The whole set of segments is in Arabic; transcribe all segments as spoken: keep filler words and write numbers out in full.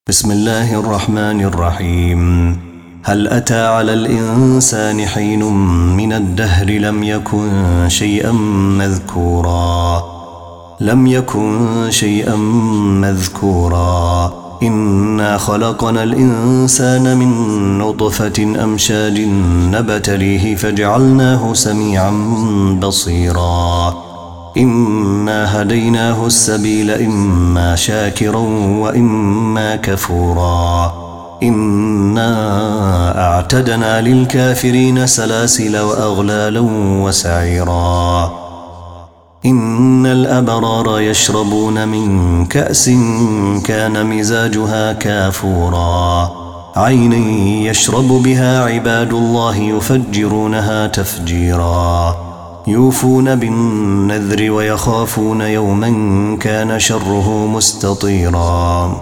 بسم الله الرحمن الرحيم. هل أتى على الإنسان حين من الدهر لم يكن شيئا مذكورا لم يكن شيئا مذكورا إنا خلقنا الإنسان من نطفة أمشاج نبتليه فجعلناه سميعا بصيرا إنا هديناه السبيل إما شاكرا وإما كفورا إنا أعتدنا للكافرين سلاسل وأغلالا وسعيرا إن الأبرار يشربون من كأس كان مزاجها كافورا عينا يشرب بها عباد الله يفجرونها تفجيرا يوفون بالنذر ويخافون يوما كان شره مستطيرا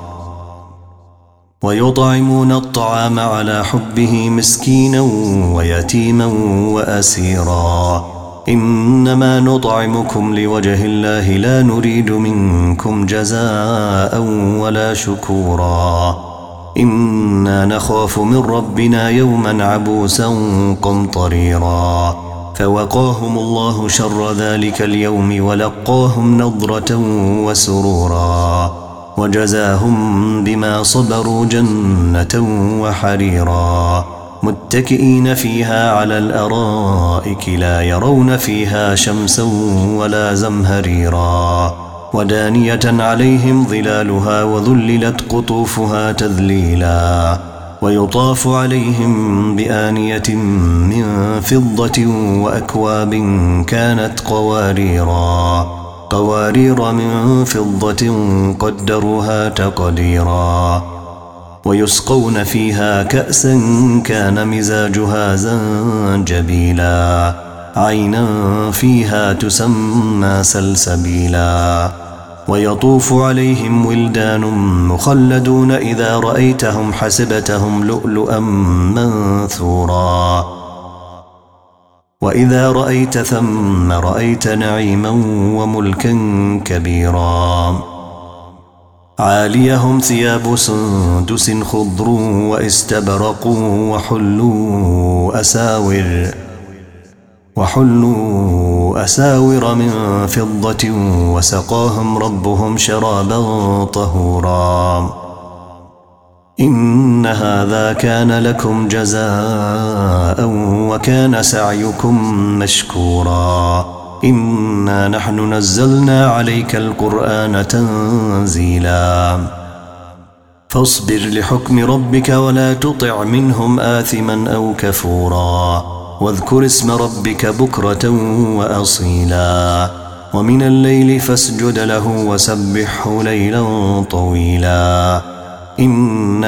ويطعمون الطعام على حبه مسكينا ويتيما وأسيرا إنما نطعمكم لوجه الله لا نريد منكم جزاء ولا شكورا إنا نخاف من ربنا يوما عبوسا قمطريرا فوقاهم الله شر ذلك اليوم ولقاهم نضرة وسرورا وجزاهم بما صبروا جنة وحريرا متكئين فيها على الأرائك لا يرون فيها شمسا ولا زمهريرا ودانية عليهم ظلالها وذللت قطوفها تذليلا ويطاف عليهم بآنية من فضة وأكواب كانت قواريرا قوارير من فضة قدروها تقديرا ويسقون فيها كأسا كان مزاجها زنجبيلا عينا فيها تسمى سلسبيلا ويطوف عليهم ولدان مخلدون إذا رأيتهم حسبتهم لؤلؤا منثورا وإذا رأيت ثم رأيت نعيما وملكا كبيرا عاليهم ثياب سندس خضر واستبرق وحلوا أساور وحلوا أساور من فضة وسقاهم ربهم شرابا طهورا إن هذا كان لكم جزاء وكان سعيكم مشكورا إنا نحن نزلنا عليك القرآن تنزيلا فاصبر لحكم ربك ولا تطع منهم آثما أو كفورا واذكر اسم ربك بكرة وأصيلا ومن الليل فاسجد له وسبحه ليلا طويلا إن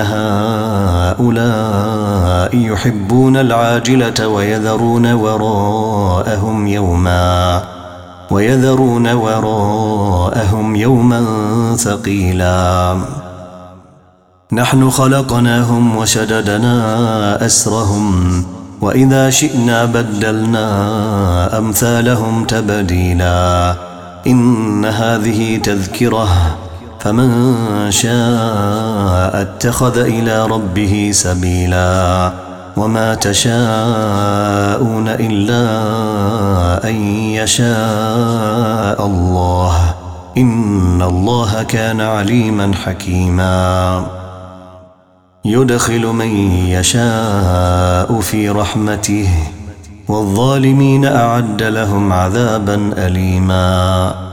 هؤلاء يحبون العاجلة ويذرون وراءهم يوما ويذرون وراءهم يوما ثقيلا نحن خلقناهم وشددنا أسرهم وإذا شئنا بدلنا أمثالهم تبديلا إن هذه تذكرة فمن شاء اتخذ إلى ربه سبيلا وما تشاءون إلا أن يشاء الله إن الله كان عليما حكيما يدخل من يشاء في رحمته والظالمين أعد لهم عذابا أليما